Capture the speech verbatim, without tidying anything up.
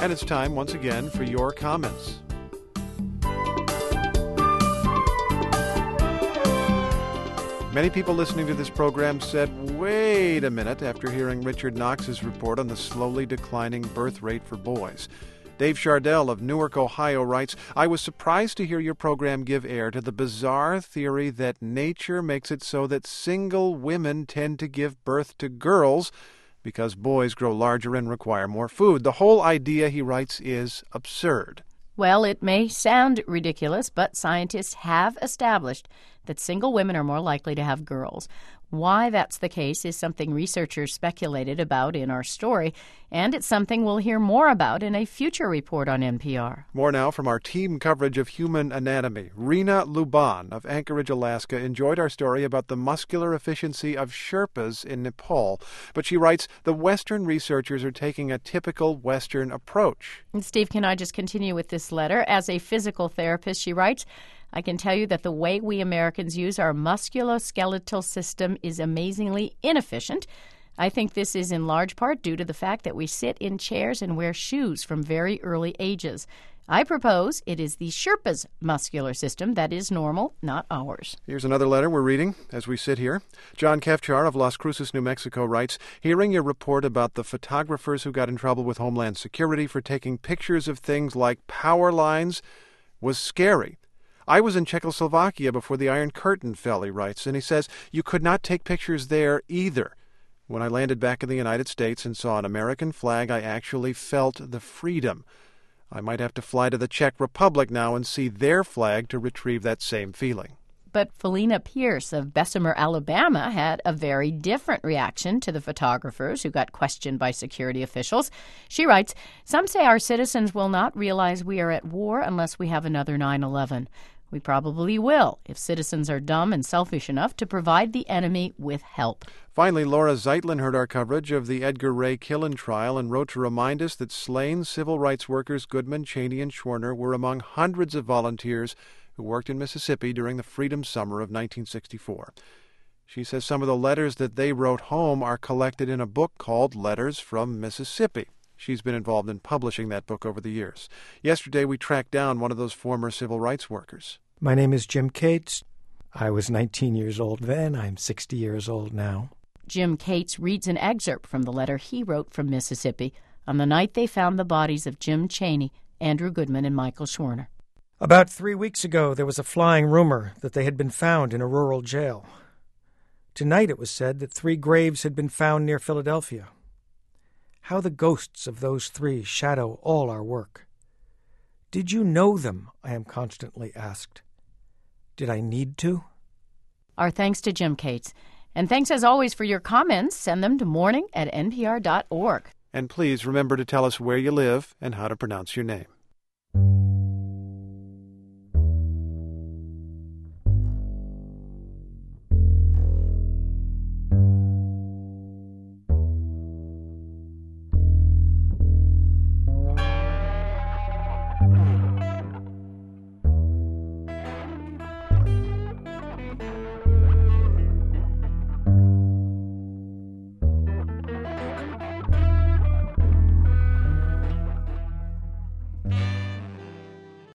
And it's time once again for your comments. Many people listening to this program said, wait a minute, after hearing Richard Knox's report on the slowly declining birth rate for boys. Dave Chardell of Newark, Ohio writes, I was surprised to hear your program give air to the bizarre theory that nature makes it so that single women tend to give birth to girls because boys grow larger and require more food. The whole idea, he writes, is absurd. Well, it may sound ridiculous, but scientists have established that single women are more likely to have girls. Why that's the case is something researchers speculated about in our story, and it's something we'll hear more about in a future report on N P R. More now from our team coverage of human anatomy. Rena Luban of Anchorage, Alaska, enjoyed our story about the muscular efficiency of Sherpas in Nepal. But she writes, the Western researchers are taking a typical Western approach. And Steve, can I just continue with this letter? As a physical therapist, she writes, I can tell you that the way we Americans use our musculoskeletal system is amazingly inefficient. I think this is in large part due to the fact that we sit in chairs and wear shoes from very early ages. I propose it is the Sherpa's muscular system that is normal, not ours. Here's another letter we're reading as we sit here. John Kefchar of Las Cruces, New Mexico writes, hearing your report about the photographers who got in trouble with Homeland Security for taking pictures of things like power lines was scary. I was in Czechoslovakia before the Iron Curtain fell, he writes, and he says, you could not take pictures there either. When I landed back in the United States and saw an American flag, I actually felt the freedom. I might have to fly to the Czech Republic now and see their flag to retrieve that same feeling. But Felina Pierce of Bessemer, Alabama, had a very different reaction to the photographers who got questioned by security officials. She writes, some say our citizens will not realize we are at war unless we have another nine eleven. We probably will if citizens are dumb and selfish enough to provide the enemy with help. Finally, Laura Zeitlin heard our coverage of the Edgar Ray Killen trial and wrote to remind us that slain civil rights workers Goodman, Cheney, and Schwerner were among hundreds of volunteers who worked in Mississippi during the Freedom Summer of nineteen sixty-four. She says some of the letters that they wrote home are collected in a book called Letters from Mississippi. She's been involved in publishing that book over the years. Yesterday, we tracked down one of those former civil rights workers. My name is Jim Cates. I was nineteen years old then. I'm sixty years old now. Jim Cates reads an excerpt from the letter he wrote from Mississippi on the night they found the bodies of Jim Cheney, Andrew Goodman, and Michael Schwerner. About three weeks ago, there was a flying rumor that they had been found in a rural jail. Tonight it was said that three graves had been found near Philadelphia. How the ghosts of those three shadow all our work. Did you know them? I am constantly asked. Did I need to? Our thanks to Jim Cates. And thanks as always for your comments. Send them to morning at n p r dot org. And please remember to tell us where you live and how to pronounce your name.